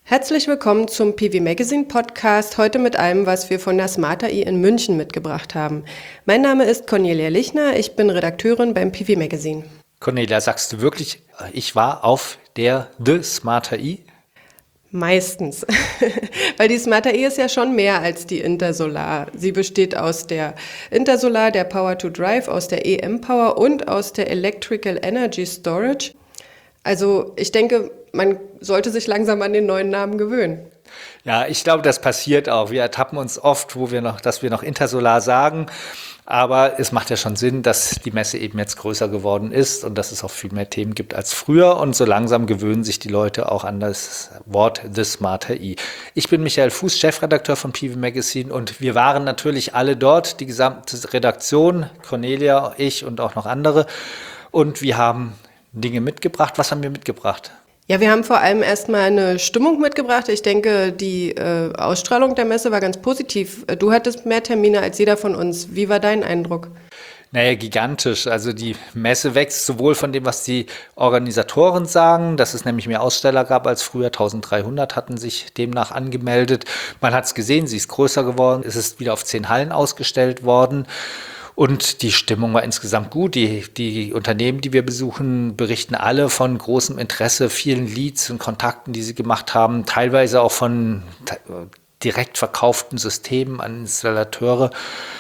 Herzlich willkommen zum PV Magazine Podcast, heute mit allem, was wir von der Smart AI in München mitgebracht haben. Mein Name ist Cornelia Lichner, ich bin Redakteurin beim PV Magazine. Cornelia, sagst du wirklich, ich war auf der The Smart AI? Meistens, weil die Smart AI ist ja schon mehr als die Intersolar. Sie besteht aus der Intersolar, der Power to Drive, aus der EM-Power und aus der Electrical Energy Storage. Also ich denke, man sollte sich langsam an den neuen Namen gewöhnen. Ja, ich glaube, das passiert auch. Wir ertappen uns oft, dass wir noch Intersolar sagen. Aber es macht ja schon Sinn, dass die Messe eben jetzt größer geworden ist und dass es auch viel mehr Themen gibt als früher. Und so langsam gewöhnen sich die Leute auch an das Wort The Smart AI. Ich bin Michael Fuß, Chefredakteur von PV Magazine, und wir waren natürlich alle dort, die gesamte Redaktion, Cornelia, ich und auch noch andere. Und wir haben Dinge mitgebracht. Was haben wir mitgebracht? Ja, wir haben vor allem erstmal eine Stimmung mitgebracht. Ich denke, die Ausstrahlung der Messe war ganz positiv. Du hattest mehr Termine als jeder von uns. Wie war dein Eindruck? Naja, gigantisch. Also die Messe wächst sowohl von dem, was die Organisatoren sagen, dass es nämlich mehr Aussteller gab als früher. 1300 hatten sich demnach angemeldet. Man hat es gesehen, sie ist größer geworden. Es ist wieder auf 10 Hallen ausgestellt worden. Und die Stimmung war insgesamt gut. Die Unternehmen, die wir besuchen, berichten alle von großem Interesse, vielen Leads und Kontakten, die sie gemacht haben, teilweise auch von direkt verkauften Systemen an Installateure.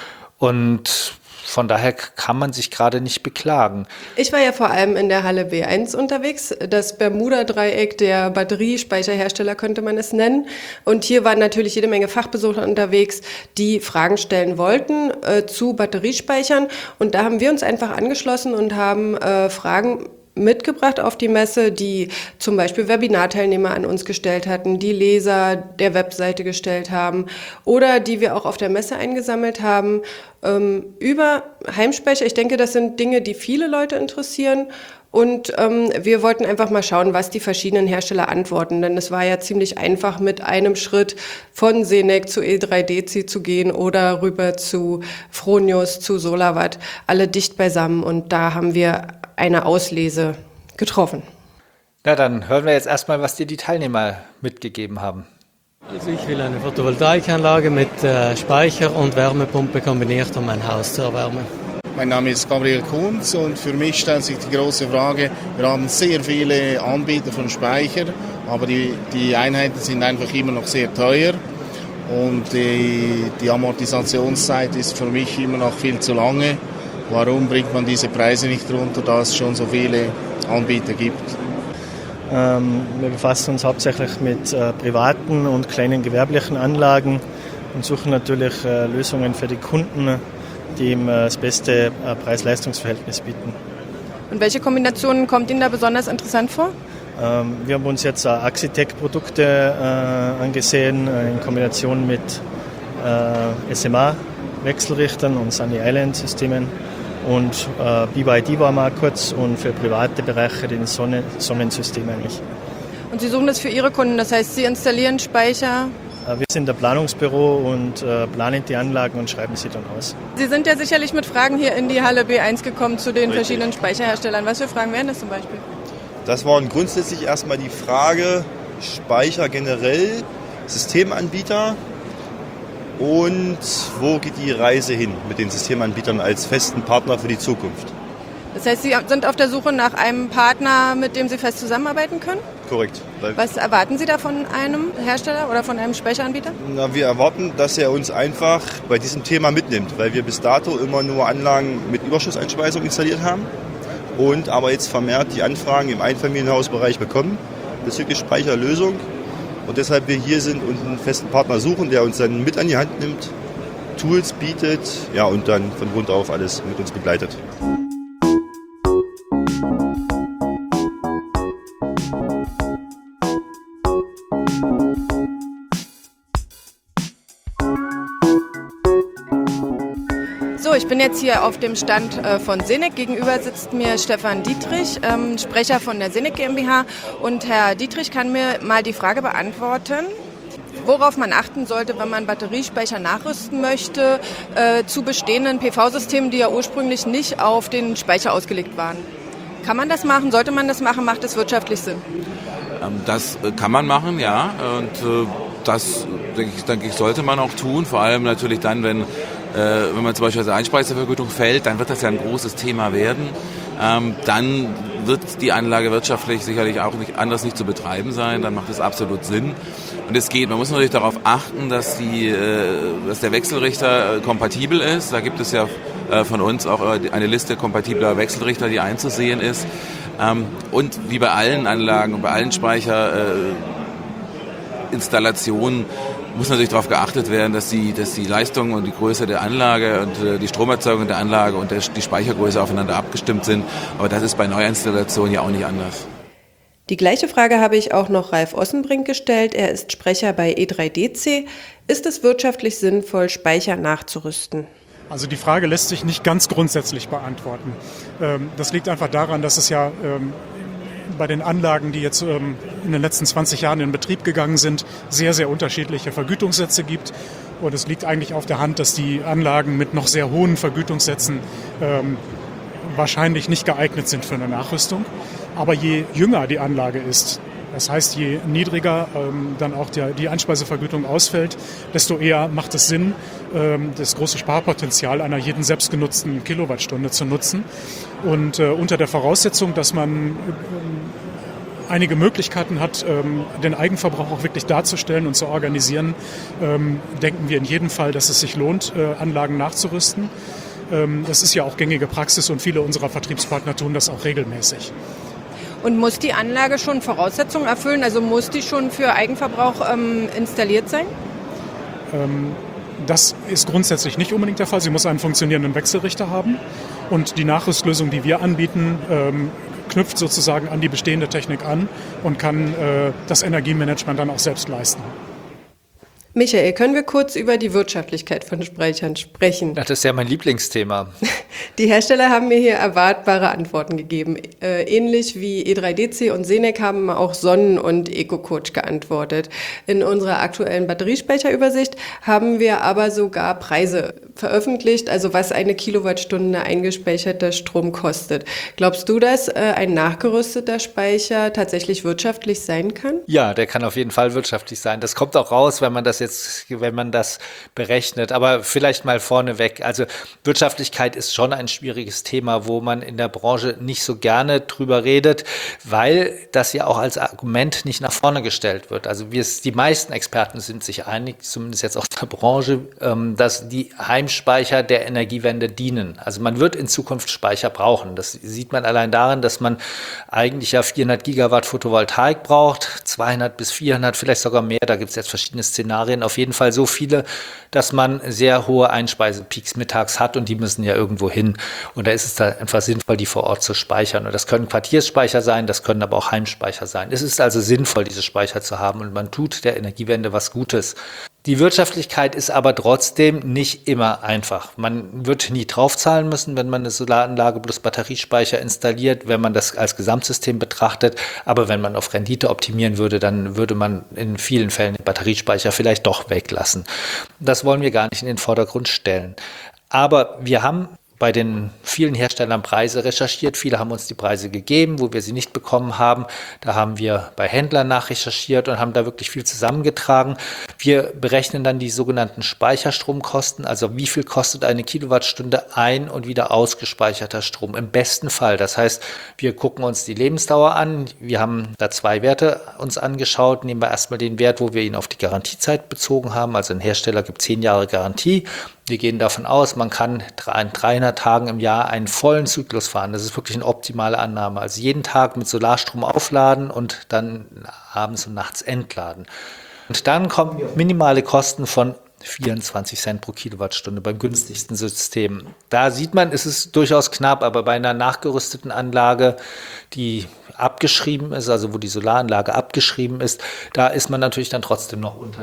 Und von daher kann man sich gerade nicht beklagen. Ich war ja vor allem in der Halle B1 unterwegs, das Bermuda-Dreieck der Batteriespeicherhersteller könnte man es nennen. Und hier waren natürlich jede Menge Fachbesucher unterwegs, die Fragen stellen wollten zu Batteriespeichern. Und da haben wir uns einfach angeschlossen und haben Fragen mitgebracht auf die Messe, die zum Beispiel Webinarteilnehmer an uns gestellt hatten, die Leser der Webseite gestellt haben oder die wir auch auf der Messe eingesammelt haben über Heimspeicher. Ich denke, das sind Dinge, die viele Leute interessieren. Und wir wollten einfach mal schauen, was die verschiedenen Hersteller antworten. Denn es war ja ziemlich einfach, mit einem Schritt von Senec zu E3DC zu gehen oder rüber zu Fronius, zu SolarWatt, alle dicht beisammen. Und da haben wir eine Auslese getroffen. Na, dann hören wir jetzt erstmal, was dir die Teilnehmer mitgegeben haben. Also ich will eine Photovoltaikanlage mit Speicher und Wärmepumpe kombiniert, um mein Haus zu erwärmen. Mein Name ist Gabriel Kunz und für mich stellt sich die große Frage, wir haben sehr viele Anbieter von Speicher, aber die Einheiten sind einfach immer noch sehr teuer und die Amortisationszeit ist für mich immer noch viel zu lange. Warum bringt man diese Preise nicht runter, da es schon so viele Anbieter gibt? Wir befassen uns hauptsächlich mit privaten und kleinen gewerblichen Anlagen und suchen natürlich Lösungen für die Kunden, die ihm das beste Preis-Leistungs-Verhältnis bieten. Und welche Kombinationen kommt Ihnen da besonders interessant vor? Wir haben uns jetzt Axitec-Produkte angesehen in Kombination mit SMA-Wechselrichtern und Sunny Island-Systemen und BYD war mal kurz und für private Bereiche den Sonnensystem eigentlich. Und Sie suchen das für Ihre Kunden, das heißt, Sie installieren Speicher? Wir sind der Planungsbüro und planen die Anlagen und schreiben sie dann aus. Sie sind ja sicherlich mit Fragen hier in die Halle B1 gekommen zu den verschiedenen Speicherherstellern. Was für Fragen wären das zum Beispiel? Das waren grundsätzlich erstmal die Frage Speicher generell, Systemanbieter und wo geht die Reise hin mit den Systemanbietern als festen Partner für die Zukunft. Das heißt, Sie sind auf der Suche nach einem Partner, mit dem Sie fest zusammenarbeiten können? Korrekt. Was erwarten Sie da von einem Hersteller oder von einem Speicheranbieter? Na, wir erwarten, dass er uns einfach bei diesem Thema mitnimmt, weil wir bis dato immer nur Anlagen mit Überschusseinspeisung installiert haben und aber jetzt vermehrt die Anfragen im Einfamilienhausbereich bekommen bezüglich Speicherlösung und deshalb wir hier sind und einen festen Partner suchen, der uns dann mit an die Hand nimmt, Tools bietet, ja, und dann von Grund auf alles mit uns begleitet. So, ich bin jetzt hier auf dem Stand von Senec. Gegenüber sitzt mir Stefan Dietrich, Sprecher von der Senec GmbH. Und Herr Dietrich kann mir mal die Frage beantworten, worauf man achten sollte, wenn man Batteriespeicher nachrüsten möchte, zu bestehenden PV-Systemen, die ja ursprünglich nicht auf den Speicher ausgelegt waren. Kann man das machen? Sollte man das machen? Macht es wirtschaftlich Sinn? Das kann man machen, ja, und das, denke ich, sollte man auch tun, vor allem natürlich dann, wenn man zum Beispiel als Einspeisevergütung fällt, dann wird das ja ein großes Thema werden. Dann wird die Anlage wirtschaftlich sicherlich auch nicht zu betreiben sein, dann macht es absolut Sinn. Und man muss natürlich darauf achten, dass der Wechselrichter kompatibel ist. Da gibt es ja von uns auch eine Liste kompatibler Wechselrichter, die einzusehen ist. Und wie bei allen Anlagen und bei allen Speicherinstallationen muss natürlich darauf geachtet werden, dass die Leistung und die Größe der Anlage und die Stromerzeugung der Anlage und die Speichergröße aufeinander abgestimmt sind. Aber das ist bei Neuinstallationen ja auch nicht anders. Die gleiche Frage habe ich auch noch Ralf Ossenbrink gestellt. Er ist Sprecher bei E3DC. Ist es wirtschaftlich sinnvoll, Speicher nachzurüsten? Also die Frage lässt sich nicht ganz grundsätzlich beantworten. Das liegt einfach daran, dass es ja bei den Anlagen, die jetzt in den letzten 20 Jahren in Betrieb gegangen sind, sehr, sehr unterschiedliche Vergütungssätze gibt. Und es liegt eigentlich auf der Hand, dass die Anlagen mit noch sehr hohen Vergütungssätzen wahrscheinlich nicht geeignet sind für eine Nachrüstung. Aber je jünger die Anlage ist, das heißt, je niedriger dann auch die Einspeisevergütung ausfällt, desto eher macht es Sinn, das große Sparpotenzial einer jeden selbstgenutzten Kilowattstunde zu nutzen. Und unter der Voraussetzung, dass man einige Möglichkeiten hat, den Eigenverbrauch auch wirklich darzustellen und zu organisieren, denken wir in jedem Fall, dass es sich lohnt, Anlagen nachzurüsten. Das ist ja auch gängige Praxis und viele unserer Vertriebspartner tun das auch regelmäßig. Und muss die Anlage schon Voraussetzungen erfüllen? Also muss die schon für Eigenverbrauch installiert sein? Das ist grundsätzlich nicht unbedingt der Fall. Sie muss einen funktionierenden Wechselrichter haben. Und die Nachrüstlösung, die wir anbieten, knüpft sozusagen an die bestehende Technik an und kann das Energiemanagement dann auch selbst leisten. Michael, können wir kurz über die Wirtschaftlichkeit von Speichern sprechen? Das ist ja mein Lieblingsthema. Die Hersteller haben mir hier erwartbare Antworten gegeben. Ähnlich wie E3DC und Senec haben auch Sonnen und EcoCoach geantwortet. In unserer aktuellen Batteriespeicherübersicht haben wir aber sogar Preise veröffentlicht, also was eine Kilowattstunde eingespeicherter Strom kostet. Glaubst du, dass ein nachgerüsteter Speicher tatsächlich wirtschaftlich sein kann? Ja, der kann auf jeden Fall wirtschaftlich sein. Das kommt auch raus, wenn man das berechnet. Aber vielleicht mal vorneweg. Also Wirtschaftlichkeit ist schon ein schwieriges Thema, wo man in der Branche nicht so gerne drüber redet, weil das ja auch als Argument nicht nach vorne gestellt wird. Also die meisten Experten sind sich einig, zumindest jetzt aus der Branche, dass die Heimspeicher der Energiewende dienen. Also man wird in Zukunft Speicher brauchen. Das sieht man allein darin, dass man eigentlich ja 400 Gigawatt Photovoltaik braucht, 200 bis 400, vielleicht sogar mehr. Da gibt es jetzt verschiedene Szenarien. Auf jeden Fall so viele, dass man sehr hohe Einspeisepeaks mittags hat und die müssen ja irgendwo hin. Und da ist es da einfach sinnvoll, die vor Ort zu speichern. Und das können Quartiersspeicher sein, das können aber auch Heimspeicher sein. Es ist also sinnvoll, diese Speicher zu haben und man tut der Energiewende was Gutes. Die Wirtschaftlichkeit ist aber trotzdem nicht immer einfach. Man wird nie draufzahlen müssen, wenn man eine Solaranlage plus Batteriespeicher installiert, wenn man das als Gesamtsystem betrachtet. Aber wenn man auf Rendite optimieren würde, dann würde man in vielen Fällen den Batteriespeicher vielleicht doch weglassen. Das wollen wir gar nicht in den Vordergrund stellen. Aber wir haben bei den vielen Herstellern Preise recherchiert. Viele haben uns die Preise gegeben, wo wir sie nicht bekommen haben. Da haben wir bei Händlern nachrecherchiert und haben da wirklich viel zusammengetragen. Wir berechnen dann die sogenannten Speicherstromkosten, also wie viel kostet eine Kilowattstunde ein- und wieder ausgespeicherter Strom im besten Fall. Das heißt, wir gucken uns die Lebensdauer an. Wir haben da 2 Werte uns angeschaut. Nehmen wir erstmal den Wert, wo wir ihn auf die Garantiezeit bezogen haben. Also ein Hersteller gibt 10 Jahre Garantie. Wir gehen davon aus, man kann an 300 Tagen im Jahr einen vollen Zyklus fahren. Das ist wirklich eine optimale Annahme. Also jeden Tag mit Solarstrom aufladen und dann abends und nachts entladen. Und dann kommen wir auf minimale Kosten von 24 Cent pro Kilowattstunde beim günstigsten System. Da sieht man, es ist durchaus knapp, aber bei einer nachgerüsteten Anlage, die abgeschrieben ist, also wo die Solaranlage abgeschrieben ist, da ist man natürlich dann trotzdem noch unter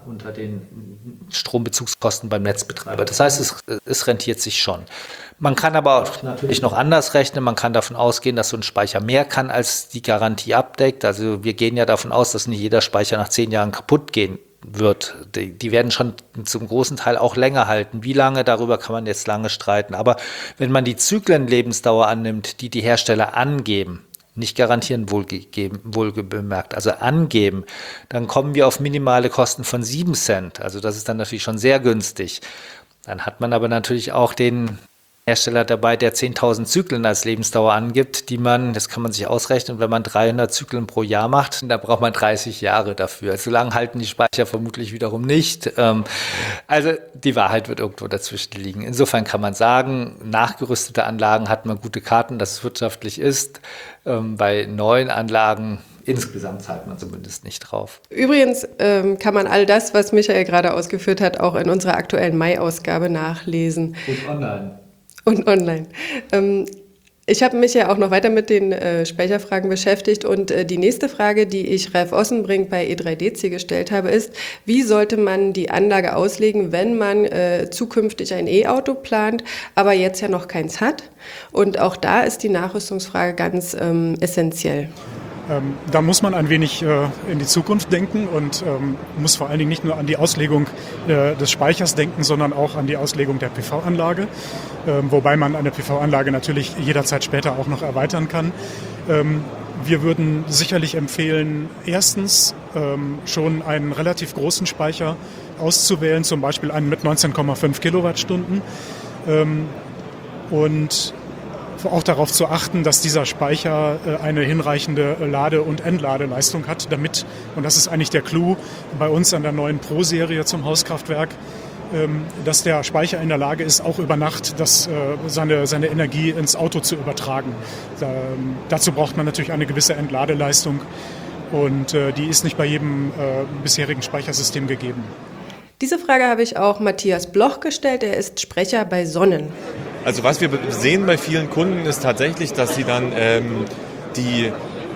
den Strombezugskosten beim Netzbetreiber. Das heißt, es rentiert sich schon. Man kann aber auch natürlich noch anders rechnen. Man kann davon ausgehen, dass so ein Speicher mehr kann, als die Garantie abdeckt. Also wir gehen ja davon aus, dass nicht jeder Speicher nach 10 Jahren kaputt gehen wird. Die werden schon zum großen Teil auch länger halten. Wie lange, darüber kann man jetzt lange streiten. Aber wenn man die Zyklenlebensdauer annimmt, die die Hersteller angeben, Nicht garantieren, wohlgemerkt, also angeben, dann kommen wir auf minimale Kosten von 7 Cent. Also das ist dann natürlich schon sehr günstig. Dann hat man aber natürlich auch den Hersteller dabei, der 10.000 Zyklen als Lebensdauer angibt, das kann man sich ausrechnen, wenn man 300 Zyklen pro Jahr macht, da braucht man 30 Jahre dafür. So lange halten die Speicher vermutlich wiederum nicht. Also die Wahrheit wird irgendwo dazwischen liegen. Insofern kann man sagen, nachgerüstete Anlagen hat man gute Karten, dass es wirtschaftlich ist. Bei neuen Anlagen insgesamt zahlt man zumindest nicht drauf. Übrigens kann man all das, was Michael gerade ausgeführt hat, auch in unserer aktuellen Mai-Ausgabe nachlesen. Und online. Ich habe mich ja auch noch weiter mit den Speicherfragen beschäftigt und die nächste Frage, die ich Ralf Ossenbrink bei E3DC gestellt habe, ist, wie sollte man die Anlage auslegen, wenn man zukünftig ein E-Auto plant, aber jetzt ja noch keins hat? Und auch da ist die Nachrüstungsfrage ganz essentiell. Da muss man ein wenig in die Zukunft denken und muss vor allen Dingen nicht nur an die Auslegung des Speichers denken, sondern auch an die Auslegung der PV-Anlage, wobei man eine PV-Anlage natürlich jederzeit später auch noch erweitern kann. Wir würden sicherlich empfehlen, erstens schon einen relativ großen Speicher auszuwählen, zum Beispiel einen mit 19,5 Kilowattstunden und auch darauf zu achten, dass dieser Speicher eine hinreichende Lade- und Entladeleistung hat, damit, und das ist eigentlich der Clou bei uns an der neuen Pro-Serie zum Hauskraftwerk, dass der Speicher in der Lage ist, auch über Nacht seine Energie ins Auto zu übertragen. Dazu braucht man natürlich eine gewisse Entladeleistung und die ist nicht bei jedem bisherigen Speichersystem gegeben. Diese Frage habe ich auch Matthias Bloch gestellt. Er ist Sprecher bei Sonnen. Also was wir sehen bei vielen Kunden ist tatsächlich, dass sie dann die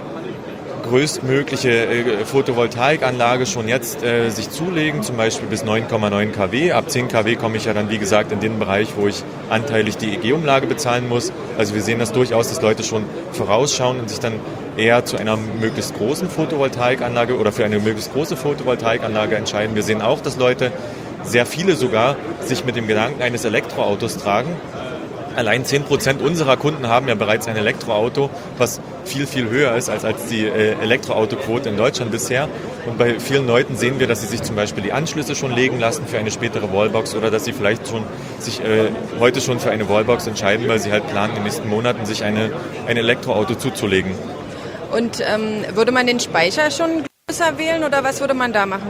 größtmögliche Photovoltaikanlage schon jetzt sich zulegen, zum Beispiel bis 9,9 kW. Ab 10 kW komme ich ja dann, wie gesagt, in den Bereich, wo ich anteilig die EG-Umlage bezahlen muss. Also wir sehen das durchaus, dass Leute schon vorausschauen und sich dann eher zu einer möglichst großen Photovoltaikanlage oder für eine möglichst große Photovoltaikanlage entscheiden. Wir sehen auch, dass Leute, sehr viele sogar, sich mit dem Gedanken eines Elektroautos tragen. Allein 10% unserer Kunden haben ja bereits ein Elektroauto, was viel, viel höher ist als die Elektroautoquote in Deutschland bisher. Und bei vielen Leuten sehen wir, dass sie sich zum Beispiel die Anschlüsse schon legen lassen für eine spätere Wallbox oder dass sie vielleicht schon sich heute schon für eine Wallbox entscheiden, weil sie halt planen, in den nächsten Monaten sich ein Elektroauto zuzulegen. Und würde man den Speicher schon größer wählen oder was würde man da machen?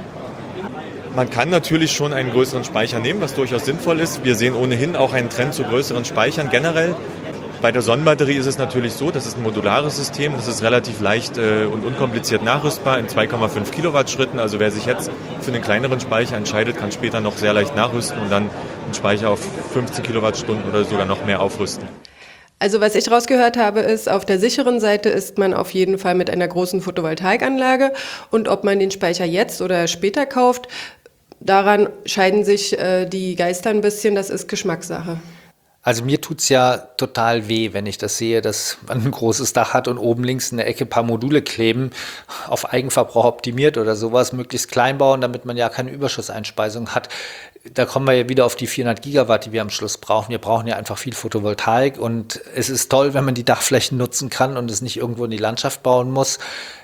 Man kann natürlich schon einen größeren Speicher nehmen, was durchaus sinnvoll ist. Wir sehen ohnehin auch einen Trend zu größeren Speichern generell. Bei der Sonnenbatterie ist es natürlich so, das ist ein modulares System, das ist relativ leicht und unkompliziert nachrüstbar in 2,5 Kilowatt Schritten. Also wer sich jetzt für einen kleineren Speicher entscheidet, kann später noch sehr leicht nachrüsten und dann einen Speicher auf 15 Kilowattstunden oder sogar noch mehr aufrüsten. Also was ich rausgehört habe, ist, auf der sicheren Seite ist man auf jeden Fall mit einer großen Photovoltaikanlage und ob man den Speicher jetzt oder später kauft, daran scheiden sich die Geister ein bisschen, das ist Geschmackssache. Also mir tut's ja total weh, wenn ich das sehe, dass man ein großes Dach hat und oben links in der Ecke ein paar Module kleben, auf Eigenverbrauch optimiert oder sowas, möglichst klein bauen, damit man ja keine Überschusseinspeisung hat. Da kommen wir ja wieder auf die 400 Gigawatt, die wir am Schluss brauchen. Wir brauchen ja einfach viel Photovoltaik und es ist toll, wenn man die Dachflächen nutzen kann und es nicht irgendwo in die Landschaft bauen muss.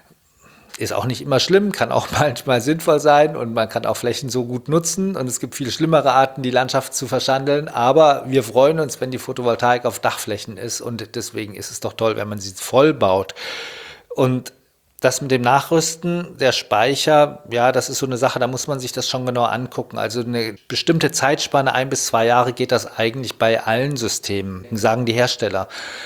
Ist auch nicht immer schlimm, kann auch manchmal sinnvoll sein und man kann auch Flächen so gut nutzen und es gibt viel schlimmere Arten, die Landschaft zu verschandeln, aber wir freuen uns, wenn die Photovoltaik auf Dachflächen ist und deswegen ist es doch toll, wenn man sie voll baut. Und das mit dem Nachrüsten, der Speicher, ja, das ist so eine Sache, da muss man sich das schon genau angucken. Also eine bestimmte Zeitspanne, 1 bis 2 Jahre, geht das eigentlich bei allen Systemen, sagen die Hersteller.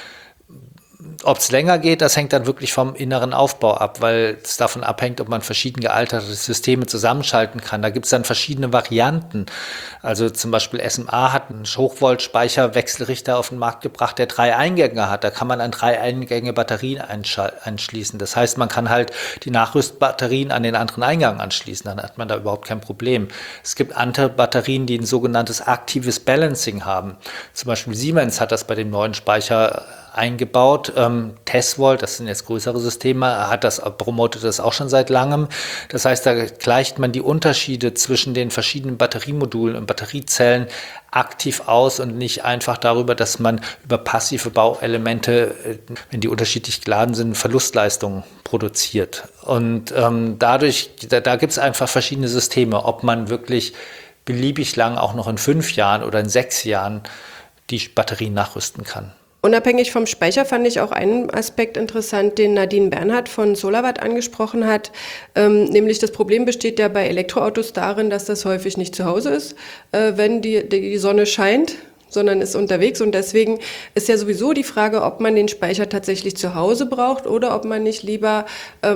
Ob es länger geht, das hängt dann wirklich vom inneren Aufbau ab, weil es davon abhängt, ob man verschieden gealterte Systeme zusammenschalten kann. Da gibt es dann verschiedene Varianten. Also zum Beispiel SMA hat einen Hochvolt-Speicherwechselrichter auf den Markt gebracht, der 3 Eingänge hat. Da kann man an 3 Eingänge Batterien anschließen. Das heißt, man kann halt die Nachrüstbatterien an den anderen Eingang anschließen. Dann hat man da überhaupt kein Problem. Es gibt andere Batterien, die ein sogenanntes aktives Balancing haben. Zum Beispiel Siemens hat das bei dem neuen Speicher eingebaut. Tesvolt, das sind jetzt größere Systeme, promotet das auch schon seit langem. Das heißt, da gleicht man die Unterschiede zwischen den verschiedenen Batteriemodulen und Batteriezellen aktiv aus und nicht einfach darüber, dass man über passive Bauelemente, wenn die unterschiedlich geladen sind, Verlustleistungen produziert. Und da gibt es einfach verschiedene Systeme, ob man wirklich beliebig lang auch noch in 5 Jahren oder in 6 Jahren die Batterien nachrüsten kann. Unabhängig vom Speicher fand ich auch einen Aspekt interessant, den Nadine Bernhardt von SolarWatt angesprochen hat. Nämlich das Problem besteht ja bei Elektroautos darin, dass das häufig nicht zu Hause ist, wenn die Sonne scheint, sondern ist unterwegs. Und deswegen ist ja sowieso die Frage, ob man den Speicher tatsächlich zu Hause braucht oder ob man nicht lieber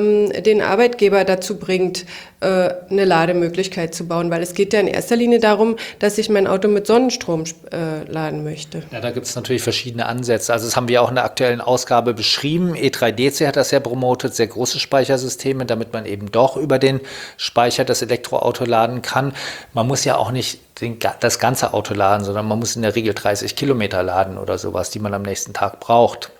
den Arbeitgeber dazu bringt, eine Lademöglichkeit zu bauen. Weil es geht ja in erster Linie darum, dass ich mein Auto mit Sonnenstrom laden möchte. Ja, da gibt es natürlich verschiedene Ansätze. Also das haben wir auch in der aktuellen Ausgabe beschrieben. E3DC hat das ja promotet, sehr große Speichersysteme, damit man eben doch über den Speicher das Elektroauto laden kann. Man muss ja auch nicht das ganze Auto laden, sondern man muss in der Regel 30 Kilometer laden oder sowas, die man am nächsten Tag braucht.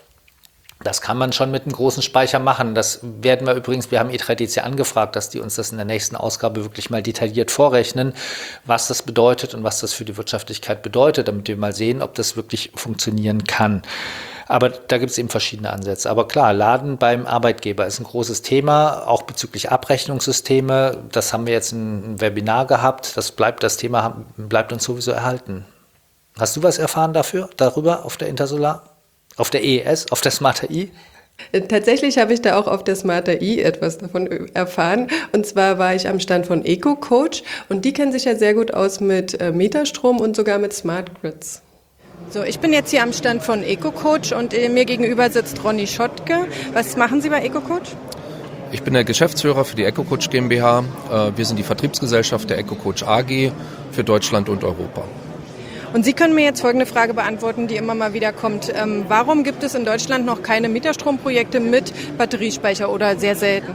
Das kann man schon mit einem großen Speicher machen. Das werden wir übrigens, wir haben E3DC angefragt, dass die uns das in der nächsten Ausgabe wirklich mal detailliert vorrechnen, was das bedeutet und was das für die Wirtschaftlichkeit bedeutet, damit wir mal sehen, ob das wirklich funktionieren kann. Aber da gibt es eben verschiedene Ansätze. Aber klar, Laden beim Arbeitgeber ist ein großes Thema, auch bezüglich Abrechnungssysteme. Das haben wir jetzt in einem Webinar gehabt. Das Thema bleibt uns sowieso erhalten. Hast du was erfahren darüber auf der Intersolar? Auf der EES, auf der Smarter I? Tatsächlich habe ich da auch auf der Smarter I etwas davon erfahren. Und zwar war ich am Stand von EcoCoach und die kennen sich ja sehr gut aus mit Meterstrom und sogar mit Smart Grids. So, ich bin jetzt hier am Stand von EcoCoach und mir gegenüber sitzt Ronny Schottke. Was machen Sie bei EcoCoach? Ich bin der Geschäftsführer für die EcoCoach GmbH. Wir sind die Vertriebsgesellschaft der EcoCoach AG für Deutschland und Europa. Und Sie können mir jetzt folgende Frage beantworten, die immer mal wieder kommt. Warum gibt es in Deutschland noch keine Mieterstromprojekte mit Batteriespeicher oder sehr selten?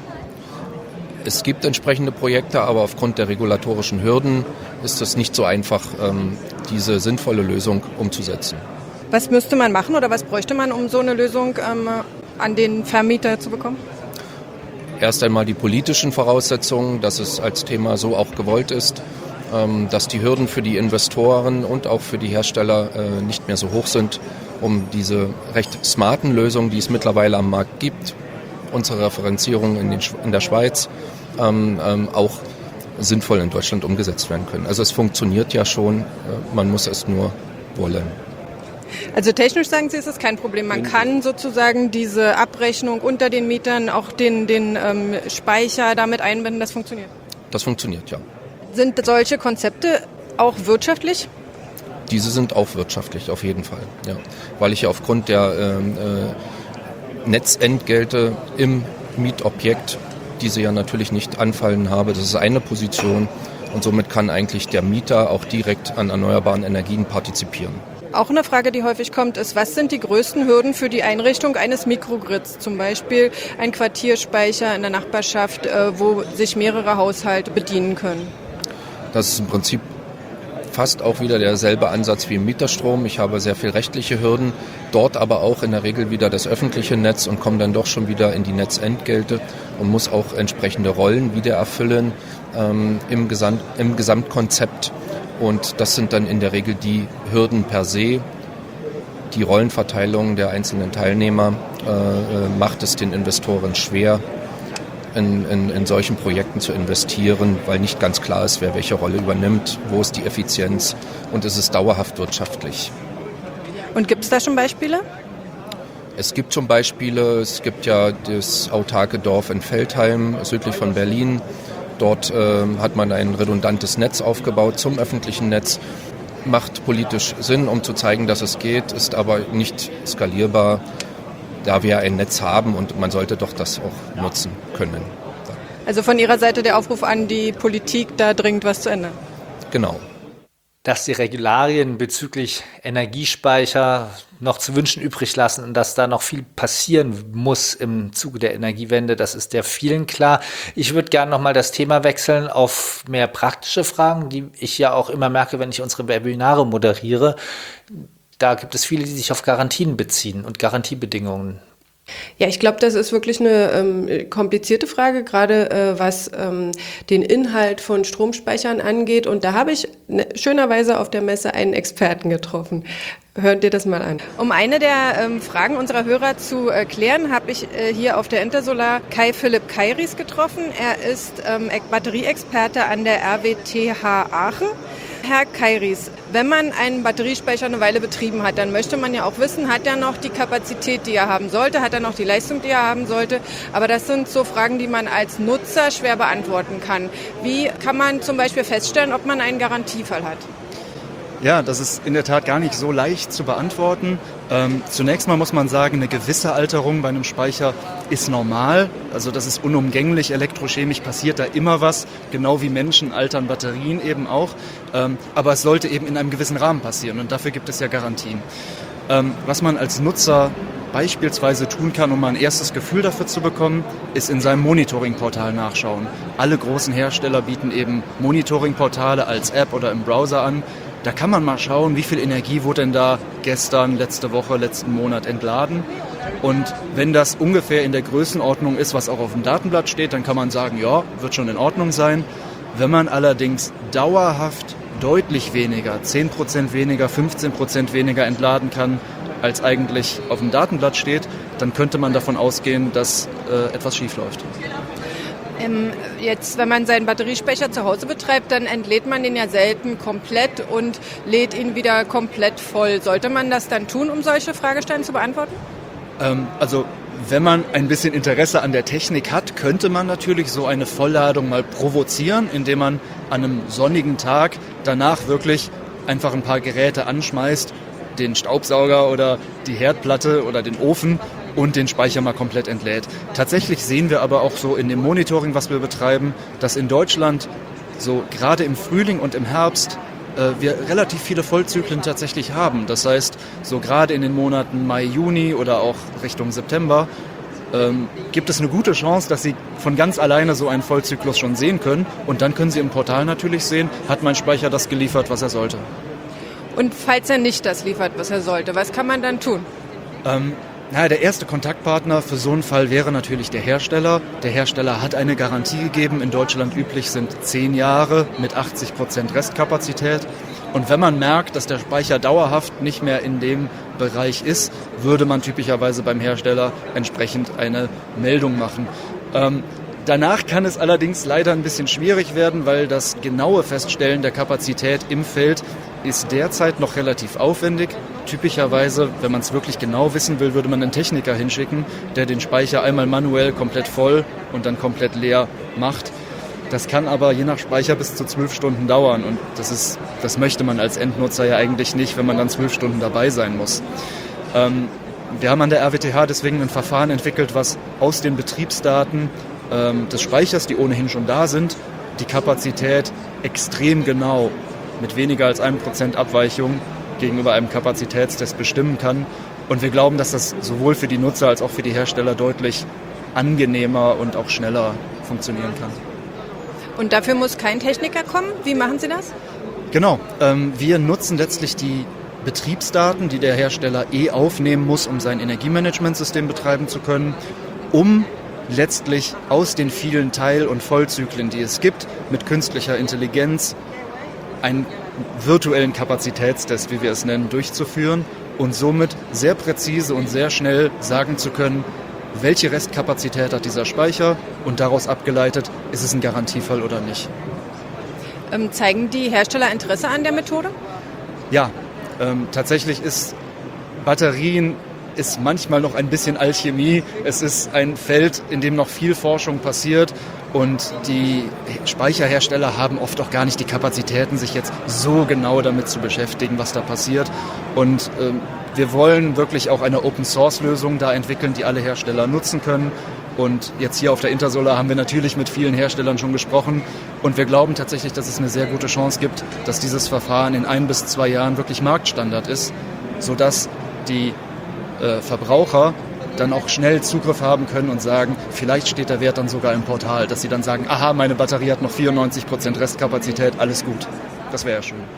Es gibt entsprechende Projekte, aber aufgrund der regulatorischen Hürden ist es nicht so einfach, diese sinnvolle Lösung umzusetzen. Was müsste man machen oder was bräuchte man, um so eine Lösung an den Vermieter zu bekommen? Erst einmal die politischen Voraussetzungen, dass es als Thema so auch gewollt ist, dass die Hürden für die Investoren und auch für die Hersteller nicht mehr so hoch sind, um diese recht smarten Lösungen, die es mittlerweile am Markt gibt, unsere Referenzierung in der Schweiz, auch sinnvoll in Deutschland umgesetzt werden können. Also es funktioniert ja schon, man muss es nur wollen. Also technisch sagen Sie, ist das kein Problem. Man kann sozusagen diese Abrechnung unter den Mietern, auch den Speicher damit einbinden, das funktioniert? Das funktioniert, ja. Sind solche Konzepte auch wirtschaftlich? Diese sind auch wirtschaftlich, auf jeden Fall. Ja. Weil ich ja aufgrund der Netzentgelte im Mietobjekt diese ja natürlich nicht anfallen habe. Das ist eine Position und somit kann eigentlich der Mieter auch direkt an erneuerbaren Energien partizipieren. Auch eine Frage, die häufig kommt, ist, was sind die größten Hürden für die Einrichtung eines Mikrogrids? Zum Beispiel ein Quartierspeicher in der Nachbarschaft, wo sich mehrere Haushalte bedienen können. Das ist im Prinzip fast auch wieder derselbe Ansatz wie im Mieterstrom. Ich habe sehr viel rechtliche Hürden, dort aber auch in der Regel wieder das öffentliche Netz und komme dann doch schon wieder in die Netzentgelte und muss auch entsprechende Rollen wieder erfüllen im Gesamtkonzept. Und das sind dann in der Regel die Hürden per se. Die Rollenverteilung der einzelnen Teilnehmer macht es den Investoren schwer, in solchen Projekten zu investieren, weil nicht ganz klar ist, wer welche Rolle übernimmt, wo ist die Effizienz und ist es dauerhaft wirtschaftlich. Und gibt es da schon Beispiele? Es gibt schon Beispiele. Es gibt ja das autarke Dorf in Veltheim, südlich von Berlin. Dort hat man ein redundantes Netz aufgebaut zum öffentlichen Netz. Macht politisch Sinn, um zu zeigen, dass es geht, ist aber nicht skalierbar, da wir ein Netz haben und man sollte doch das auch nutzen können. Also von Ihrer Seite der Aufruf an die Politik, da dringend was zu ändern. Genau. Dass die Regularien bezüglich Energiespeicher noch zu wünschen übrig lassen und dass da noch viel passieren muss im Zuge der Energiewende, das ist der vielen klar. Ich würde gerne nochmal das Thema wechseln auf mehr praktische Fragen, die ich ja auch immer merke, wenn ich unsere Webinare moderiere. da gibt es viele, die sich auf Garantien beziehen und Garantiebedingungen. Ja, ich glaube, das ist wirklich eine komplizierte Frage, gerade was den Inhalt von Stromspeichern angeht. Und da habe ich schönerweise auf der Messe einen Experten getroffen. Hört dir das mal an. Um eine der Fragen unserer Hörer zu klären, habe ich hier auf der Intersolar Kai Philipp Kairis getroffen. Er ist Batterieexperte an der RWTH Aachen. Herr Kairis, wenn man einen Batteriespeicher eine Weile betrieben hat, dann möchte man ja auch wissen, hat er noch die Kapazität, die er haben sollte, hat er noch die Leistung, die er haben sollte. Aber das sind so Fragen, die man als Nutzer schwer beantworten kann. Wie kann man zum Beispiel feststellen, ob man einen Garantiefall hat? Ja, das ist in der Tat gar nicht so leicht zu beantworten. Zunächst mal muss man sagen, eine gewisse Alterung bei einem Speicher ist normal. Also das ist unumgänglich. Elektrochemisch passiert da immer was. Genau wie Menschen altern Batterien eben auch. Aber es sollte eben in einem gewissen Rahmen passieren. Und dafür gibt es ja Garantien. Was man als Nutzer beispielsweise tun kann, um mal ein erstes Gefühl dafür zu bekommen, ist in seinem Monitoring-Portal nachschauen. Alle großen Hersteller bieten eben Monitoring-Portale als App oder im Browser an. Da kann man mal schauen, wie viel Energie wurde denn da gestern, letzte Woche, letzten Monat entladen. Und wenn das ungefähr in der Größenordnung ist, was auch auf dem Datenblatt steht, dann kann man sagen, ja, wird schon in Ordnung sein. Wenn man allerdings dauerhaft deutlich weniger, 10% weniger, 15% weniger entladen kann, als eigentlich auf dem Datenblatt steht, dann könnte man davon ausgehen, dass etwas schief läuft. Jetzt, wenn man seinen Batteriespeicher zu Hause betreibt, dann entlädt man den ja selten komplett und lädt ihn wieder komplett voll. Sollte man das dann tun, um solche Fragestellungen zu beantworten? Also wenn man ein bisschen Interesse an der Technik hat, könnte man natürlich so eine Vollladung mal provozieren, indem man an einem sonnigen Tag danach wirklich einfach ein paar Geräte anschmeißt, den Staubsauger oder die Herdplatte oder den Ofen und den Speicher mal komplett entlädt. Tatsächlich sehen wir aber auch so in dem Monitoring, was wir betreiben, dass in Deutschland so gerade im Frühling und im Herbst wir relativ viele Vollzyklen tatsächlich haben. Das heißt, so gerade in den Monaten Mai, Juni oder auch Richtung September gibt es eine gute Chance, dass Sie von ganz alleine so einen Vollzyklus schon sehen können. Und dann können Sie im Portal natürlich sehen, hat mein Speicher das geliefert, was er sollte. Und falls er nicht das liefert, was er sollte, was kann man dann tun? Der erste Kontaktpartner für so einen Fall wäre natürlich der Hersteller. Der Hersteller hat eine Garantie gegeben. In Deutschland üblich sind 10 Jahre mit 80% Restkapazität. Und wenn man merkt, dass der Speicher dauerhaft nicht mehr in dem Bereich ist, würde man typischerweise beim Hersteller entsprechend eine Meldung machen. Danach kann es allerdings leider ein bisschen schwierig werden, weil das genaue Feststellen der Kapazität im Feld ist derzeit noch relativ aufwendig. Typischerweise, wenn man es wirklich genau wissen will, würde man einen Techniker hinschicken, der den Speicher einmal manuell komplett voll und dann komplett leer macht. Das kann aber je nach Speicher bis zu 12 Stunden dauern und das möchte man als Endnutzer ja eigentlich nicht, wenn man dann 12 Stunden dabei sein muss. Wir haben an der RWTH deswegen ein Verfahren entwickelt, was aus den Betriebsdaten des Speichers, die ohnehin schon da sind, die Kapazität extrem genau mit weniger als 1% Abweichung gegenüber einem Kapazitätstest bestimmen kann. Und wir glauben, dass das sowohl für die Nutzer als auch für die Hersteller deutlich angenehmer und auch schneller funktionieren kann. Und dafür muss kein Techniker kommen? Wie machen Sie das? Genau, wir nutzen letztlich die Betriebsdaten, die der Hersteller aufnehmen muss, um sein Energiemanagementsystem betreiben zu können, um letztlich aus den vielen Teil- und Vollzyklen, die es gibt, mit künstlicher Intelligenz einen virtuellen Kapazitätstest, wie wir es nennen, durchzuführen und somit sehr präzise und sehr schnell sagen zu können, welche Restkapazität hat dieser Speicher und daraus abgeleitet, ist es ein Garantiefall oder nicht. Zeigen die Hersteller Interesse an der Methode? Ja, tatsächlich ist Batterien ist manchmal noch ein bisschen Alchemie. Es ist ein Feld, in dem noch viel Forschung passiert und die Speicherhersteller haben oft auch gar nicht die Kapazitäten, sich jetzt so genau damit zu beschäftigen, was da passiert. Und wir wollen wirklich auch eine Open-Source-Lösung da entwickeln, die alle Hersteller nutzen können. Und jetzt hier auf der Intersolar haben wir natürlich mit vielen Herstellern schon gesprochen und wir glauben tatsächlich, dass es eine sehr gute Chance gibt, dass dieses Verfahren in 1 bis 2 Jahren wirklich Marktstandard ist, sodass die Verbraucher dann auch schnell Zugriff haben können und sagen, vielleicht steht der Wert dann sogar im Portal, dass sie dann sagen, aha, meine Batterie hat noch 94% Restkapazität, alles gut. Das wäre ja schön.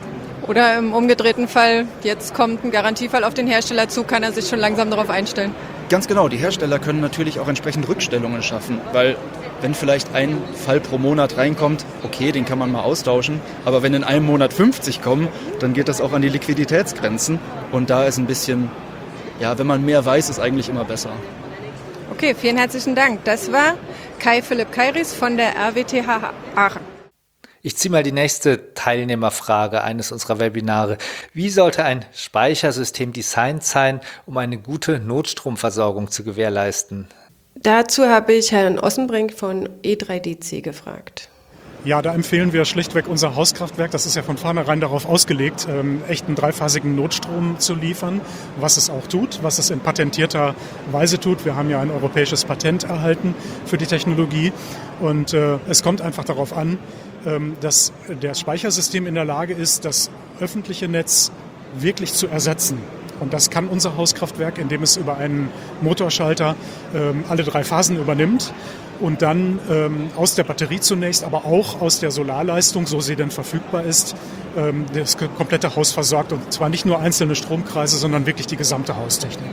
Oder im umgedrehten Fall, jetzt kommt ein Garantiefall auf den Hersteller zu, kann er sich schon langsam darauf einstellen? Ganz genau, die Hersteller können natürlich auch entsprechend Rückstellungen schaffen, weil wenn vielleicht ein Fall pro Monat reinkommt, okay, den kann man mal austauschen, aber wenn in einem Monat 50 kommen, dann geht das auch an die Liquiditätsgrenzen und da ist ein bisschen, ja, wenn man mehr weiß, ist eigentlich immer besser. Okay, vielen herzlichen Dank. Das war Kai Philipp Kairis von der RWTH Aachen. Ich ziehe mal die nächste Teilnehmerfrage eines unserer Webinare. Wie sollte ein Speichersystem designt sein, um eine gute Notstromversorgung zu gewährleisten? Dazu habe ich Herrn Ossenbrink von E3DC gefragt. Ja, da empfehlen wir schlichtweg unser Hauskraftwerk. Das ist ja von vornherein darauf ausgelegt, echten dreiphasigen Notstrom zu liefern, was es auch tut, was es in patentierter Weise tut. Wir haben ja ein europäisches Patent erhalten für die Technologie und es kommt einfach darauf an, dass das Speichersystem in der Lage ist, das öffentliche Netz wirklich zu ersetzen. Und das kann unser Hauskraftwerk, indem es über einen Motorschalter alle 3 Phasen übernimmt und dann aus der Batterie zunächst, aber auch aus der Solarleistung, so sie denn verfügbar ist, das komplette Haus versorgt. Und zwar nicht nur einzelne Stromkreise, sondern wirklich die gesamte Haustechnik.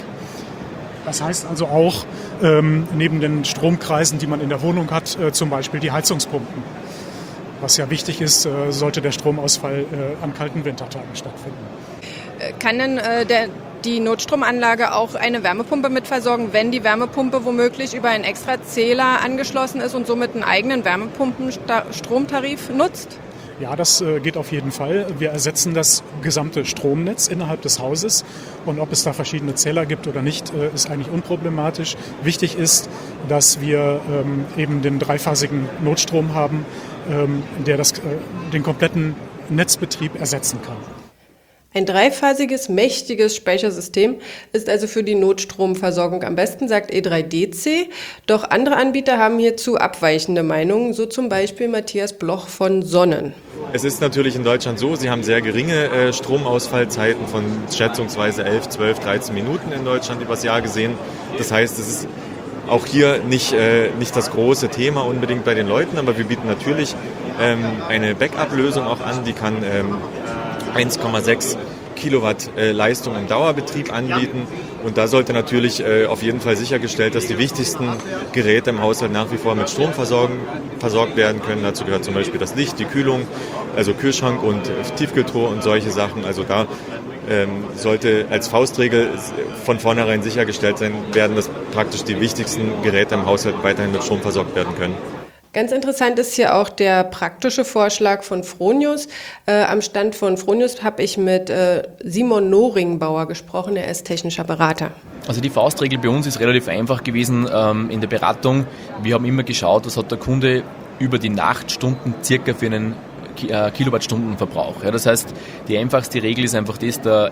Das heißt also auch neben den Stromkreisen, die man in der Wohnung hat, zum Beispiel die Heizungspumpen. Was ja wichtig ist, sollte der Stromausfall an kalten Wintertagen stattfinden. Kann denn die Notstromanlage auch eine Wärmepumpe mitversorgen, wenn die Wärmepumpe womöglich über einen extra Zähler angeschlossen ist und somit einen eigenen Wärmepumpenstromtarif nutzt? Ja, das geht auf jeden Fall. Wir ersetzen das gesamte Stromnetz innerhalb des Hauses. Und ob es da verschiedene Zähler gibt oder nicht, ist eigentlich unproblematisch. Wichtig ist, dass wir eben den dreiphasigen Notstrom haben, der den kompletten Netzbetrieb ersetzen kann. Ein dreiphasiges, mächtiges Speichersystem ist also für die Notstromversorgung am besten, sagt E3DC. Doch andere Anbieter haben hierzu abweichende Meinungen, so zum Beispiel Matthias Bloch von Sonnen. Es ist natürlich in Deutschland so, sie haben sehr geringe Stromausfallzeiten von schätzungsweise 11, 12, 13 Minuten in Deutschland übers Jahr gesehen. Das heißt, es ist auch hier nicht das große Thema unbedingt bei den Leuten, aber wir bieten natürlich eine Backup-Lösung auch an, die kann 1,6 Kilowatt Leistung im Dauerbetrieb anbieten. Und da sollte natürlich auf jeden Fall sichergestellt, dass die wichtigsten Geräte im Haushalt nach wie vor mit Strom versorgt werden können. Dazu gehört zum Beispiel das Licht, die Kühlung, also Kühlschrank und Tiefkühltruhe und solche Sachen. Also da sollte als Faustregel von vornherein sichergestellt werden, dass praktisch die wichtigsten Geräte im Haushalt weiterhin mit Strom versorgt werden können. Ganz interessant ist hier auch der praktische Vorschlag von Fronius. Am Stand von Fronius habe ich mit Simon Noringbauer gesprochen, er ist technischer Berater. Also die Faustregel bei uns ist relativ einfach gewesen in der Beratung. Wir haben immer geschaut, was hat der Kunde über die Nachtstunden circa für einen Kilowattstundenverbrauch. Ja, das heißt, die einfachste Regel ist einfach das, der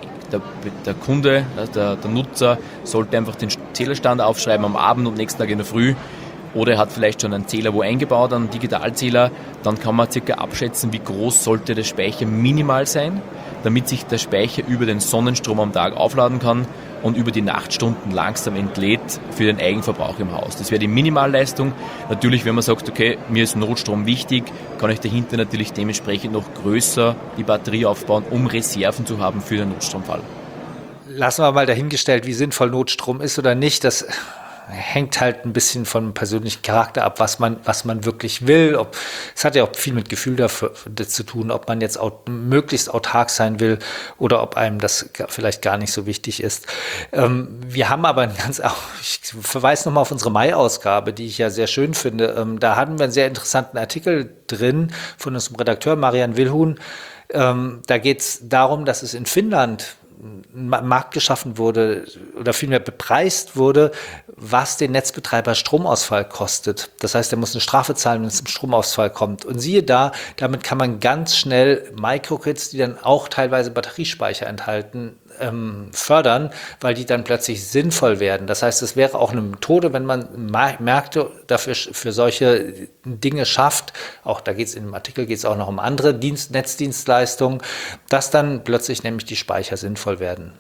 Kunde, der Nutzer sollte einfach den Zählerstand aufschreiben am Abend und nächsten Tag in der Früh. Oder er hat vielleicht schon einen Zähler wo eingebaut, einen Digitalzähler. Dann kann man circa abschätzen, wie groß sollte der Speicher minimal sein, damit sich der Speicher über den Sonnenstrom am Tag aufladen kann und über die Nachtstunden langsam entlädt für den Eigenverbrauch im Haus. Das wäre die Minimalleistung. Natürlich, wenn man sagt, okay, mir ist Notstrom wichtig, kann ich dahinter natürlich dementsprechend noch größer die Batterie aufbauen, um Reserven zu haben für den Notstromfall. Lassen wir mal dahingestellt, wie sinnvoll Notstrom ist oder nicht. Das hängt halt ein bisschen vom persönlichen Charakter ab, was man wirklich will. Es hat ja auch viel mit Gefühl dafür zu tun, ob man jetzt möglichst autark sein will oder ob einem das vielleicht gar nicht so wichtig ist. Wir haben aber ich verweise nochmal auf unsere Mai-Ausgabe, die ich ja sehr schön finde. Da hatten wir einen sehr interessanten Artikel drin von unserem Redakteur Marian Wilhuhn. Da geht es darum, dass es in Finnland ein Markt geschaffen wurde oder vielmehr bepreist wurde, was den Netzbetreiber Stromausfall kostet. Das heißt, er muss eine Strafe zahlen, wenn es zum Stromausfall kommt. Und siehe da, damit kann man ganz schnell Microgrids, die dann auch teilweise Batteriespeicher enthalten, fördern, weil die dann plötzlich sinnvoll werden. Das heißt, es wäre auch eine Methode, wenn man Märkte dafür für solche Dinge schafft, auch da in dem Artikel geht es auch noch um andere Netzdienstleistungen, dass dann plötzlich nämlich die Speicher sinnvoll werden.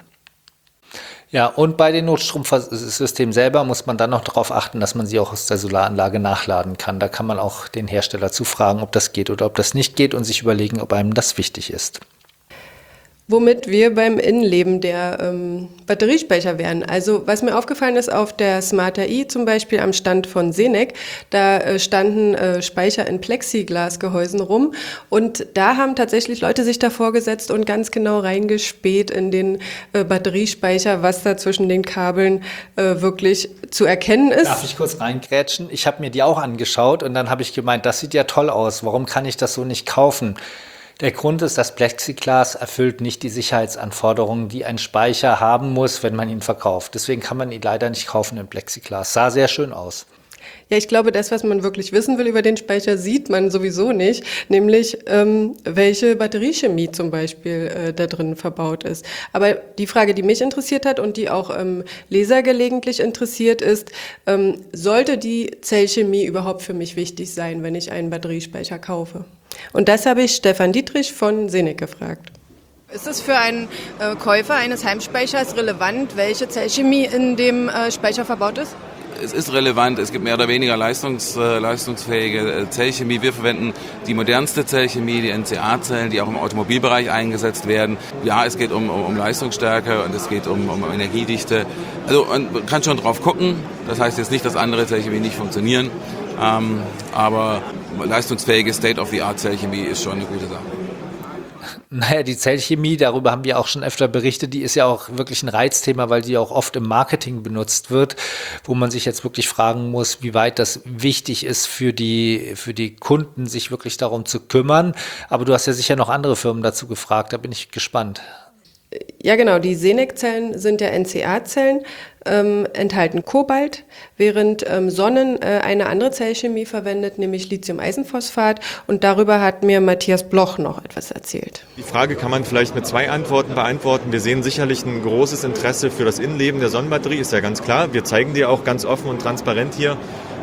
Ja, und bei den Notstromsystemen selber muss man dann noch darauf achten, dass man sie auch aus der Solaranlage nachladen kann. Da kann man auch den Hersteller zufragen, ob das geht oder ob das nicht geht und sich überlegen, ob einem das wichtig ist. Womit wir beim Innenleben der Batteriespeicher wären. Also was mir aufgefallen ist, auf der Smart.ai zum Beispiel am Stand von Senec, da standen Speicher in Plexiglasgehäusen rum und da haben tatsächlich Leute sich davor gesetzt und ganz genau reingespäht in den Batteriespeicher, was da zwischen den Kabeln wirklich zu erkennen ist. Darf ich kurz reingrätschen? Ich habe mir die auch angeschaut und dann habe ich gemeint, das sieht ja toll aus, warum kann ich das so nicht kaufen? Der Grund ist, das Plexiglas erfüllt nicht die Sicherheitsanforderungen, die ein Speicher haben muss, wenn man ihn verkauft. Deswegen kann man ihn leider nicht kaufen in Plexiglas. Sah sehr schön aus. Ja, ich glaube, das, was man wirklich wissen will über den Speicher, sieht man sowieso nicht, nämlich welche Batteriechemie zum Beispiel da drin verbaut ist. Aber die Frage, die mich interessiert hat und die auch Leser gelegentlich interessiert, ist, sollte die Zellchemie überhaupt für mich wichtig sein, wenn ich einen Batteriespeicher kaufe? Und das habe ich Stefan Dietrich von Senec gefragt. Ist es für einen Käufer eines Heimspeichers relevant, welche Zellchemie in dem Speicher verbaut ist? Es ist relevant, es gibt mehr oder weniger leistungsfähige Zellchemie. Wir verwenden die modernste Zellchemie, die NCA-Zellen, die auch im Automobilbereich eingesetzt werden. Ja, es geht um Leistungsstärke und es geht um Energiedichte. Also man kann schon drauf gucken, das heißt jetzt nicht, dass andere Zellchemie nicht funktionieren, aber leistungsfähige State-of-the-Art-Zellchemie ist schon eine gute Sache. Naja, die Zellchemie, darüber haben wir auch schon öfter berichtet, die ist ja auch wirklich ein Reizthema, weil die auch oft im Marketing benutzt wird, wo man sich jetzt wirklich fragen muss, wie weit das wichtig ist für die Kunden, sich wirklich darum zu kümmern. Aber du hast ja sicher noch andere Firmen dazu gefragt, da bin ich gespannt. Ja, genau. Die Senec-Zellen sind ja NCA-Zellen, enthalten Kobalt, während Sonnen eine andere Zellchemie verwendet, nämlich Lithium-Eisenphosphat. Und darüber hat mir Matthias Bloch noch etwas erzählt. Die Frage kann man vielleicht mit 2 Antworten beantworten. Wir sehen sicherlich ein großes Interesse für das Innenleben der Sonnenbatterie, ist ja ganz klar. Wir zeigen dir auch ganz offen und transparent hier.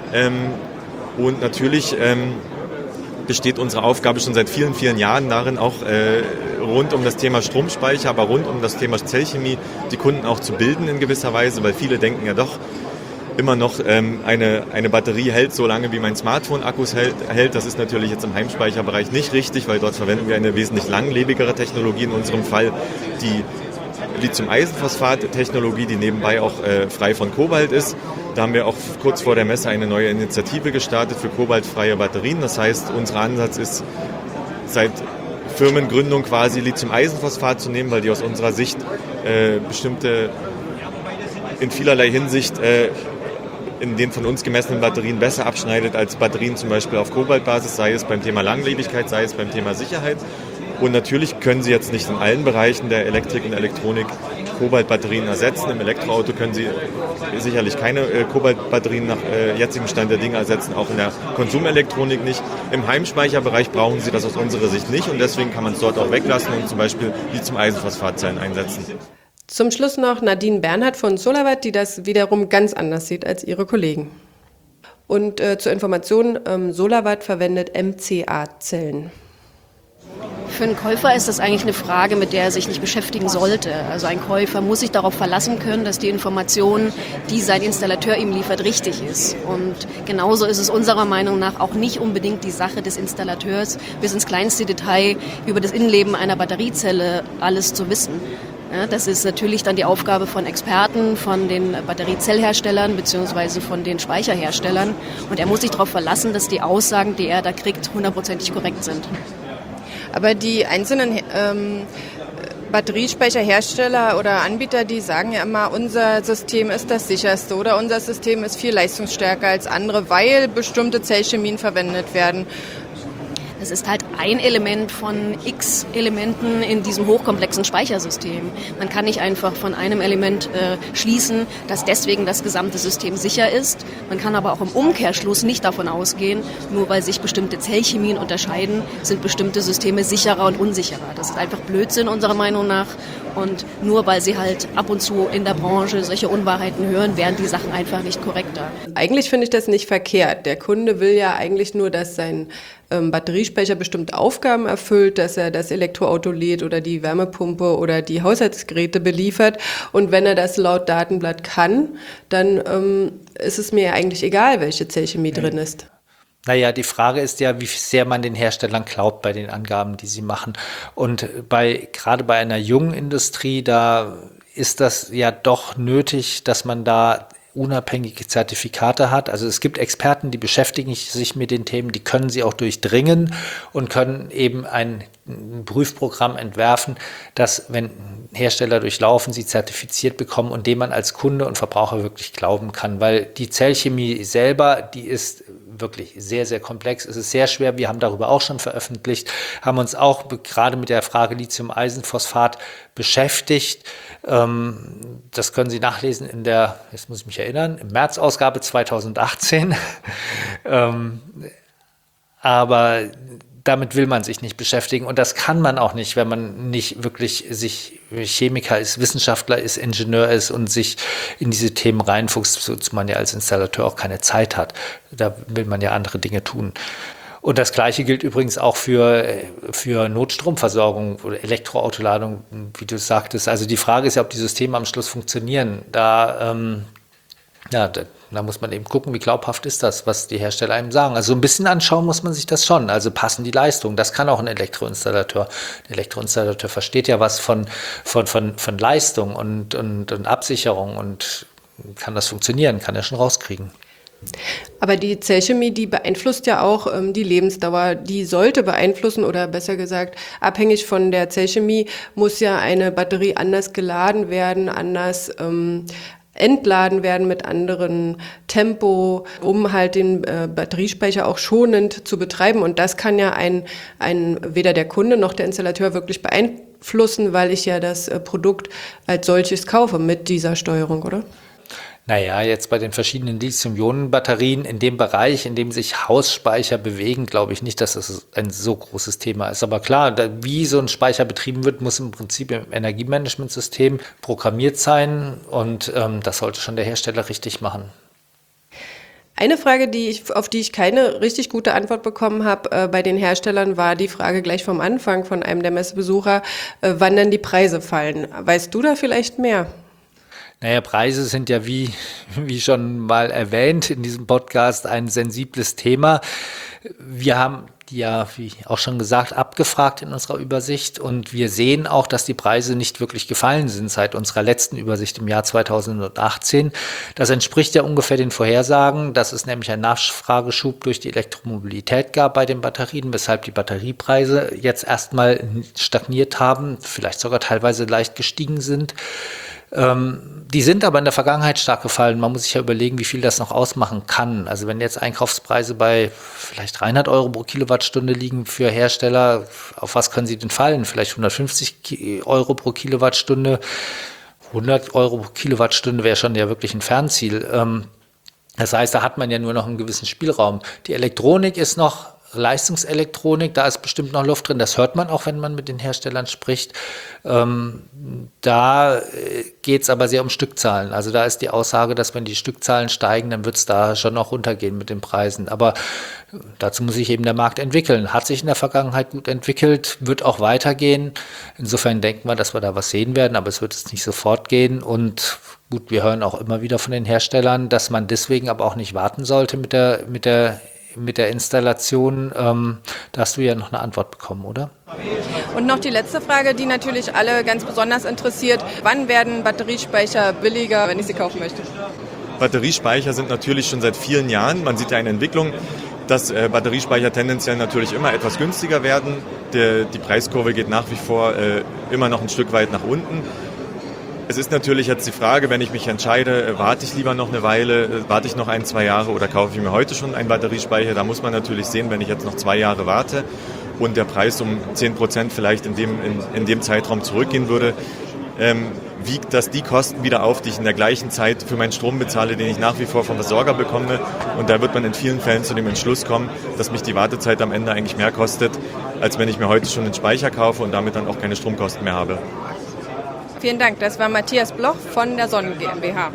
Und natürlich besteht unsere Aufgabe schon seit vielen, vielen Jahren darin, auch rund um das Thema Stromspeicher, aber rund um das Thema Zellchemie die Kunden auch zu bilden in gewisser Weise, weil viele denken ja doch immer noch, eine Batterie hält so lange, wie mein Smartphone-Akkus hält. Das ist natürlich jetzt im Heimspeicherbereich nicht richtig, weil dort verwenden wir eine wesentlich langlebigere Technologie, in unserem Fall die Lithium-Eisenphosphat-Technologie, die nebenbei auch frei von Kobalt ist. Da haben wir auch kurz vor der Messe eine neue Initiative gestartet für kobaltfreie Batterien. Das heißt, unser Ansatz ist, seit Firmengründung quasi Lithium-Eisenphosphat zu nehmen, weil die aus unserer Sicht bestimmte, in vielerlei Hinsicht in den von uns gemessenen Batterien besser abschneidet als Batterien zum Beispiel auf Kobaltbasis, sei es beim Thema Langlebigkeit, sei es beim Thema Sicherheit. Und natürlich können Sie jetzt nicht in allen Bereichen der Elektrik und Elektronik Kobaltbatterien ersetzen. Im Elektroauto können Sie sicherlich keine Kobaltbatterien nach jetzigem Stand der Dinge ersetzen, auch in der Konsumelektronik nicht. Im Heimspeicherbereich brauchen Sie das aus unserer Sicht nicht und deswegen kann man es dort auch weglassen und zum Beispiel Lithium-Eisenphosphatzellen einsetzen. Zum Schluss noch Nadine Bernhardt von SolarWatt, die das wiederum ganz anders sieht als ihre Kollegen. Und zur Information, SolarWatt verwendet MCA-Zellen. Für einen Käufer ist das eigentlich eine Frage, mit der er sich nicht beschäftigen sollte. Also ein Käufer muss sich darauf verlassen können, dass die Information, die sein Installateur ihm liefert, richtig ist. Und genauso ist es unserer Meinung nach auch nicht unbedingt die Sache des Installateurs, bis ins kleinste Detail über das Innenleben einer Batteriezelle alles zu wissen. Ja, das ist natürlich dann die Aufgabe von Experten, von den Batteriezellherstellern bzw. von den Speicherherstellern. Und er muss sich darauf verlassen, dass die Aussagen, die er da kriegt, 100%ig korrekt sind. Aber die einzelnen Batteriespeicherhersteller oder Anbieter, die sagen ja immer, unser System ist das sicherste oder unser System ist viel leistungsstärker als andere, weil bestimmte Zellchemien verwendet werden. Das ist halt ein Element von x Elementen in diesem hochkomplexen Speichersystem. Man kann nicht einfach von einem Element schließen, dass deswegen das gesamte System sicher ist. Man kann aber auch im Umkehrschluss nicht davon ausgehen, nur weil sich bestimmte Zellchemien unterscheiden, sind bestimmte Systeme sicherer und unsicherer. Das ist einfach Blödsinn unserer Meinung nach. Und nur weil sie halt ab und zu in der Branche solche Unwahrheiten hören, wären die Sachen einfach nicht korrekter. Eigentlich finde ich das nicht verkehrt. Der Kunde will ja eigentlich nur, dass sein Batteriespeicher bestimmte Aufgaben erfüllt, dass er das Elektroauto lädt oder die Wärmepumpe oder die Haushaltsgeräte beliefert. Und wenn er das laut Datenblatt kann, dann ist es mir eigentlich egal, welche Zellchemie drin ist. Naja, die Frage ist ja, wie sehr man den Herstellern glaubt bei den Angaben, die sie machen. Und gerade bei einer jungen Industrie, da ist das ja doch nötig, dass man da unabhängige Zertifikate hat. Also es gibt Experten, die beschäftigen sich mit den Themen, die können sie auch durchdringen und können eben ein Prüfprogramm entwerfen, das, wenn Hersteller durchlaufen, sie zertifiziert bekommen und dem man als Kunde und Verbraucher wirklich glauben kann. Weil die Zellchemie selber, die ist wirklich sehr, sehr komplex. Es ist sehr schwer. Wir haben darüber auch schon veröffentlicht, haben uns auch gerade mit der Frage Lithium-Eisenphosphat beschäftigt. Das können Sie nachlesen in der, jetzt muss ich mich erinnern, im März-Ausgabe 2018. Aber damit will man sich nicht beschäftigen und das kann man auch nicht, wenn man nicht wirklich sich Chemiker ist, Wissenschaftler ist, Ingenieur ist und sich in diese Themen reinfuchst, wozu man ja als Installateur auch keine Zeit hat. Da will man ja andere Dinge tun. Und das Gleiche gilt übrigens auch für Notstromversorgung oder Elektroautoladung, wie du sagtest. Also die Frage ist ja, ob die Systeme am Schluss funktionieren. Da muss man eben gucken, wie glaubhaft ist das, was die Hersteller einem sagen. Also ein bisschen anschauen muss man sich das schon. Also passen die Leistungen. Das kann auch ein Elektroinstallateur. Der Elektroinstallateur versteht ja was von Leistung und Absicherung und kann das funktionieren, kann er schon rauskriegen. Aber die Zellchemie, die beeinflusst ja auch die Lebensdauer. Die sollte beeinflussen oder besser gesagt, abhängig von der Zellchemie muss ja eine Batterie anders geladen werden, anders entladen werden mit anderem Tempo, um halt den Batteriespeicher auch schonend zu betreiben. Und das kann ja weder der Kunde noch der Installateur wirklich beeinflussen, weil ich ja das Produkt als solches kaufe mit dieser Steuerung, oder? Naja, jetzt bei den verschiedenen Lithium-Ionen-Batterien in dem Bereich, in dem sich Hausspeicher bewegen, glaube ich nicht, dass das ein so großes Thema ist. Aber klar, wie so ein Speicher betrieben wird, muss im Prinzip im Energiemanagementsystem programmiert sein und das sollte schon der Hersteller richtig machen. Eine Frage, auf die ich keine richtig gute Antwort bekommen habe bei den Herstellern, war die Frage gleich vom Anfang von einem der Messebesucher, wann denn die Preise fallen. Weißt du da vielleicht mehr? Naja, Preise sind ja wie schon mal erwähnt in diesem Podcast ein sensibles Thema. Wir haben die ja, wie auch schon gesagt, abgefragt in unserer Übersicht und wir sehen auch, dass die Preise nicht wirklich gefallen sind seit unserer letzten Übersicht im Jahr 2018. Das entspricht ja ungefähr den Vorhersagen, dass es nämlich einen Nachfrageschub durch die Elektromobilität gab bei den Batterien, weshalb die Batteriepreise jetzt erstmal stagniert haben, vielleicht sogar teilweise leicht gestiegen sind. Die sind aber in der Vergangenheit stark gefallen. Man muss sich ja überlegen, wie viel das noch ausmachen kann. Also wenn jetzt Einkaufspreise bei vielleicht 300 Euro pro Kilowattstunde liegen für Hersteller, auf was können sie denn fallen? Vielleicht 150 Euro pro Kilowattstunde. 100 Euro pro Kilowattstunde wäre schon ja wirklich ein Fernziel. Das heißt, da hat man ja nur noch einen gewissen Spielraum. Die Elektronik ist noch Leistungselektronik, da ist bestimmt noch Luft drin, das hört man auch, wenn man mit den Herstellern spricht. Da geht es aber sehr um Stückzahlen. Also da ist die Aussage, dass wenn die Stückzahlen steigen, dann wird es da schon noch runtergehen mit den Preisen. Aber dazu muss sich eben der Markt entwickeln. Hat sich in der Vergangenheit gut entwickelt, wird auch weitergehen. Insofern denken wir, dass wir da was sehen werden, aber es wird jetzt nicht sofort gehen. Und gut, wir hören auch immer wieder von den Herstellern, dass man deswegen aber auch nicht warten sollte mit der Installation. Da hast du ja noch eine Antwort bekommen, oder? Und noch die letzte Frage, die natürlich alle ganz besonders interessiert. Wann werden Batteriespeicher billiger, wenn ich sie kaufen möchte? Batteriespeicher sind natürlich schon seit vielen Jahren. Man sieht ja eine Entwicklung, dass Batteriespeicher tendenziell natürlich immer etwas günstiger werden. Die Preiskurve geht nach wie vor immer noch ein Stück weit nach unten. Es ist natürlich jetzt die Frage, wenn ich mich entscheide, warte ich lieber noch eine Weile, warte ich noch 1-2 Jahre oder kaufe ich mir heute schon einen Batteriespeicher. Da muss man natürlich sehen, wenn ich jetzt noch 2 Jahre warte und der Preis um 10% vielleicht in dem Zeitraum zurückgehen würde, wiegt das die Kosten wieder auf, die ich in der gleichen Zeit für meinen Strom bezahle, den ich nach wie vor vom Versorger bekomme. Und da wird man in vielen Fällen zu dem Entschluss kommen, dass mich die Wartezeit am Ende eigentlich mehr kostet, als wenn ich mir heute schon einen Speicher kaufe und damit dann auch keine Stromkosten mehr habe. Vielen Dank, das war Matthias Bloch von der Sonnen GmbH.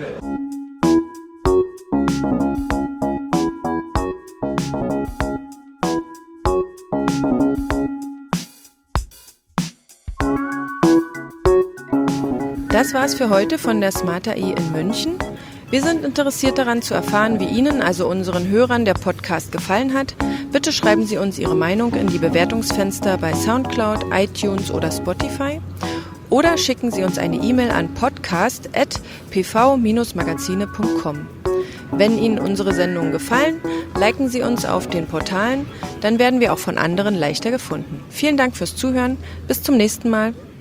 Das war's für heute von der Smart AI in München. Wir sind interessiert daran zu erfahren, wie Ihnen, also unseren Hörern, der Podcast gefallen hat. Bitte schreiben Sie uns Ihre Meinung in die Bewertungsfenster bei Soundcloud, iTunes oder Spotify. Oder schicken Sie uns eine E-Mail an podcast@pv-magazine.com. Wenn Ihnen unsere Sendungen gefallen, liken Sie uns auf den Portalen, dann werden wir auch von anderen leichter gefunden. Vielen Dank fürs Zuhören. Bis zum nächsten Mal.